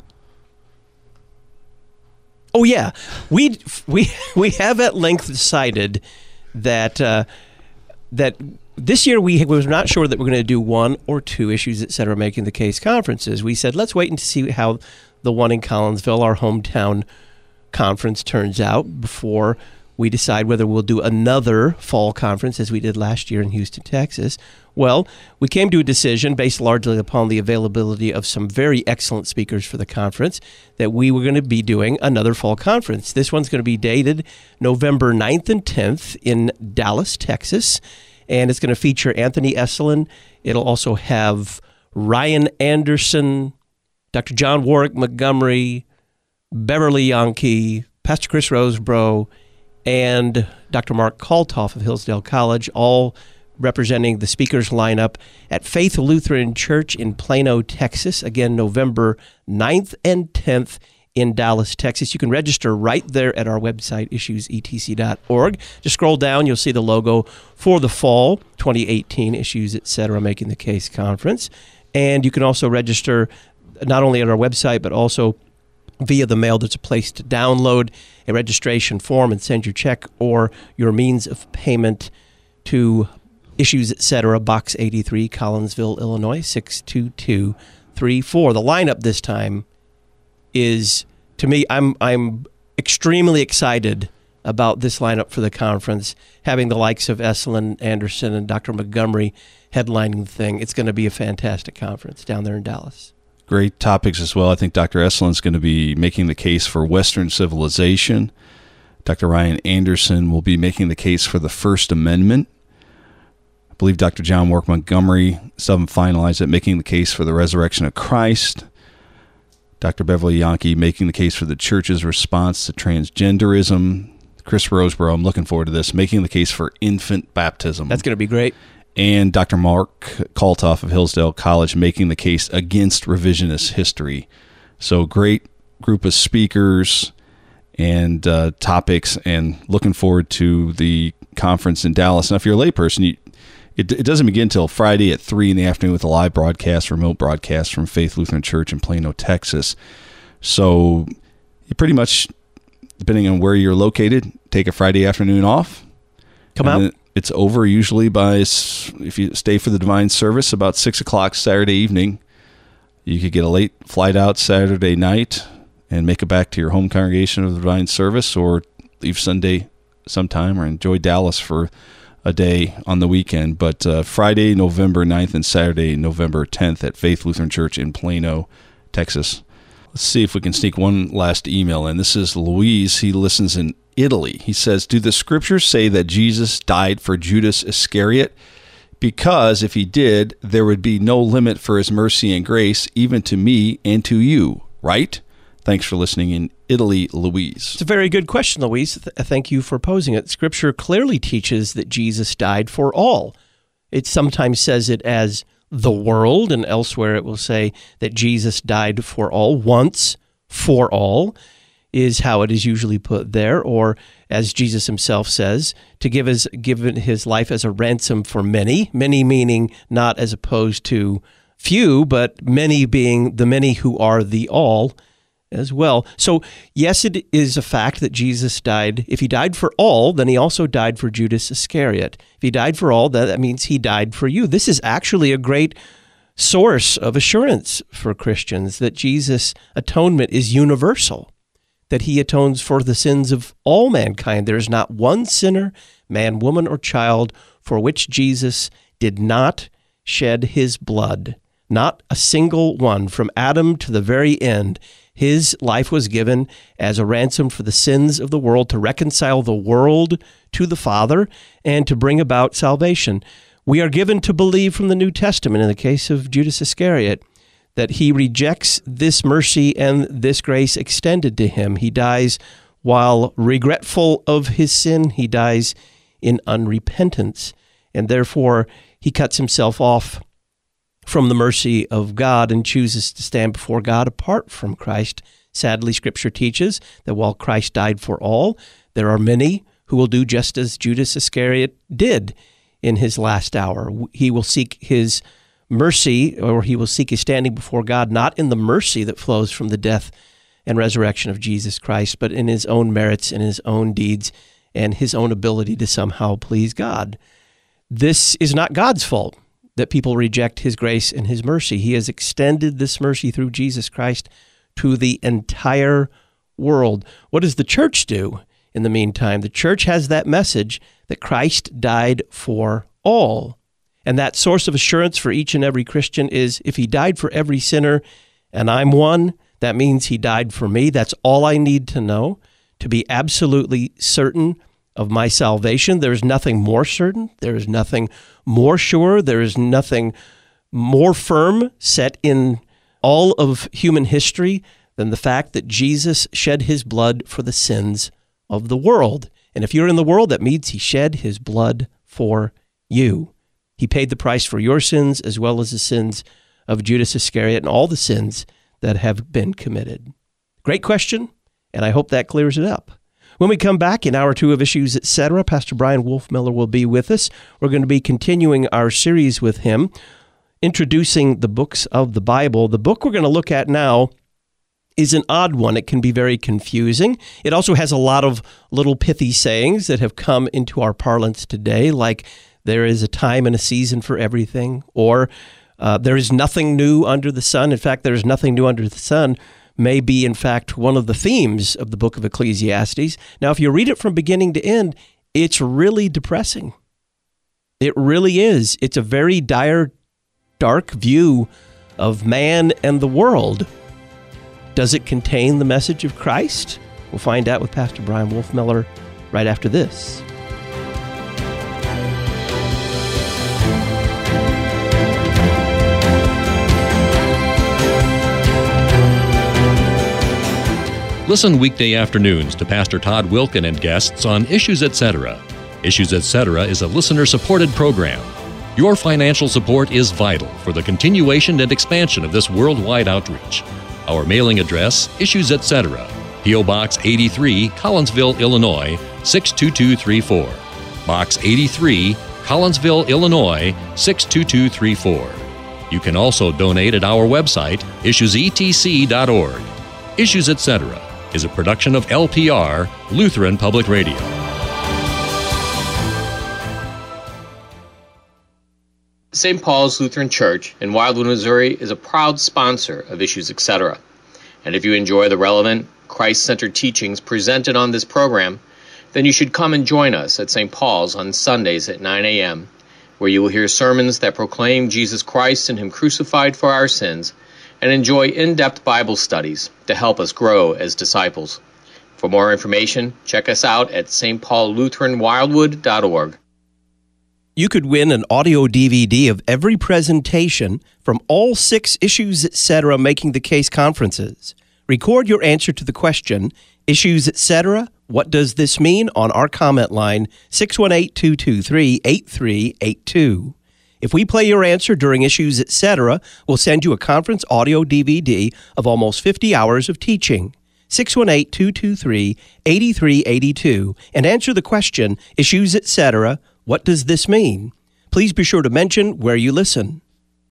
Oh yeah, we have at length decided that that this year we was not sure that we're going to do 1 or 2 Issues Etc. making the case conferences. We said let's wait and see how the one in Collinsville, our hometown conference, turns out before we decide whether we'll do another fall conference as we did last year in Houston, Texas. Well, we came to a decision based largely upon the availability of some very excellent speakers for the conference that we were going to be doing another fall conference. This one's going to be dated November 9th and 10th in Dallas, Texas, and it's going to feature Anthony Esolen. It'll also have Ryan Anderson, Dr. John Warwick Montgomery, Beverly Yankee, Pastor Chris Rosebrough, and Dr. Mark Kaltoff of Hillsdale College, all representing the speakers lineup at Faith Lutheran Church in Plano, Texas. Again, November 9th and 10th in Dallas, Texas. You can register right there at our website, issuesetc.org. Just scroll down, you'll see the logo for the fall 2018 Issues Etc. Making the Case Conference. And you can also register not only at our website, but also via the mail. There's a place to download a registration form and send your check or your means of payment to Issues Etc., Box 83, Collinsville, Illinois, 62234. The lineup this time is, to me, I'm extremely excited about this lineup for the conference, having the likes of Esolen, Anderson, and Dr. Montgomery headlining the thing. It's going to be a fantastic conference down there in Dallas. Great topics as well. I think Dr. Esolen's going to be making the case for Western civilization. Dr. Ryan Anderson will be making the case for the First Amendment. believe Dr. John Warwick Montgomery still haven't finalized it, making the case for the resurrection of Christ. Dr. Beverly Yankee making the case for the church's response to transgenderism. Chris Roseborough, I'm looking forward to this, making the case for infant baptism. That's going to be great. And Dr. Mark Kaltoff of Hillsdale College making the case against revisionist history. So great group of speakers and topics, and looking forward to the conference in Dallas. Now, if you're a layperson, it doesn't begin until Friday at 3 in the afternoon with a live broadcast, remote broadcast from Faith Lutheran Church in Plano, Texas. So you pretty much, depending on where you're located, take a Friday afternoon off. Come out. It's over usually by, if you stay for the divine service, about 6 o'clock Saturday evening. You could get a late flight out Saturday night and make it back to your home congregation of the divine service, or leave Sunday sometime, or enjoy Dallas for a day on the weekend. But Friday, November 9th and Saturday, November 10th at Faith Lutheran Church in Plano, Texas. Let's see if we can sneak one last email in. This is Louise. He listens in Italy. He says, do the scriptures say that Jesus died for Judas Iscariot? Because if he did, there would be no limit for his mercy and grace, even to me and to you, right? Thanks for listening in Italy, Louise. It's a very good question, Louise. Thank you for posing it. Scripture clearly teaches that Jesus died for all. It sometimes says it as the world, and elsewhere it will say that Jesus died for all, once for all, is how it is usually put there, or as Jesus himself says, to give his life as a ransom for many, many meaning not as opposed to few, but many being the many who are the all as well. So yes, it is a fact that Jesus died. If he died for all, then he also died for Judas Iscariot. If he died for all, that means he died for you. This is actually a great source of assurance for Christians, that Jesus' atonement is universal, that he atones for the sins of all mankind. There is not one sinner, man, woman, or child, for which Jesus did not shed his blood. Not a single one, from Adam to the very end. His life was given as a ransom for the sins of the world, to reconcile the world to the Father and to bring about salvation. We are given to believe from the New Testament, in the case of Judas Iscariot, that he rejects this mercy and this grace extended to him. He dies while regretful of his sin. He dies in unrepentance, and therefore he cuts himself off from the mercy of God and chooses to stand before God apart from Christ. Sadly, Scripture teaches that while Christ died for all, there are many who will do just as Judas Iscariot did in his last hour. He will seek his mercy, or he will seek his standing before God, not in the mercy that flows from the death and resurrection of Jesus Christ, but in his own merits and his own deeds and his own ability to somehow please God. This is not God's fault that people reject his grace and his mercy. He has extended this mercy through Jesus Christ to the entire world. What does the church do in the meantime? The church has that message that Christ died for all. And that source of assurance for each and every Christian is, if he died for every sinner and I'm one, that means he died for me. That's all I need to know to be absolutely certain of my salvation. There is nothing more certain. There is nothing more sure. There is nothing more firm set in all of human history than the fact that Jesus shed his blood for the sins of the world. And if you're in the world, that means he shed his blood for you. He paid the price for your sins as well as the sins of Judas Iscariot and all the sins that have been committed. Great question, and I hope that clears it up. When we come back in Hour 2 of Issues, Etc., Pastor Brian Wolfmiller will be with us. We're going to be continuing our series with him, introducing the books of the Bible. The book we're going to look at now is an odd one. It can be very confusing. It also has a lot of little pithy sayings that have come into our parlance today, like there is a time and a season for everything, or there is nothing new under the sun. In fact, there is nothing new under the sun may be, in fact, one of the themes of the book of Ecclesiastes. Now, if you read it from beginning to end, it's really depressing. It really is. It's a very dire, dark view of man and the world. Does it contain the message of Christ? We'll find out with Pastor Brian Wolfmiller right after this. Listen weekday afternoons to Pastor Todd Wilkin and guests on Issues Etc. Issues Etc. is a listener-supported program. Your financial support is vital for the continuation and expansion of this worldwide outreach. Our mailing address, Issues Etc., P.O. Box 83, Collinsville, Illinois, 62234. Box 83, Collinsville, Illinois, 62234. You can also donate at our website, issuesetc.org. Issues Etc. is a production of LPR, Lutheran Public Radio. St. Paul's Lutheran Church in Wildwood, Missouri is a proud sponsor of Issues Etc. And if you enjoy the relevant, Christ-centered teachings presented on this program, then you should come and join us at St. Paul's on Sundays at 9 a.m., where you will hear sermons that proclaim Jesus Christ and Him crucified for our sins, and enjoy in-depth Bible studies to help us grow as disciples. For more information, check us out at stpaullutheranwildwood.org. You could win an audio DVD of every presentation from all 6 Issues Etc. Making the Case conferences. Record your answer to the question, Issues Etc., what does this mean, on our comment line, 618-223-8382. If we play your answer during Issues Etc., we'll send you a conference audio DVD of almost 50 hours of teaching. 618-223-8382, and answer the question, Issues Etc., what does this mean? Please be sure to mention where you listen.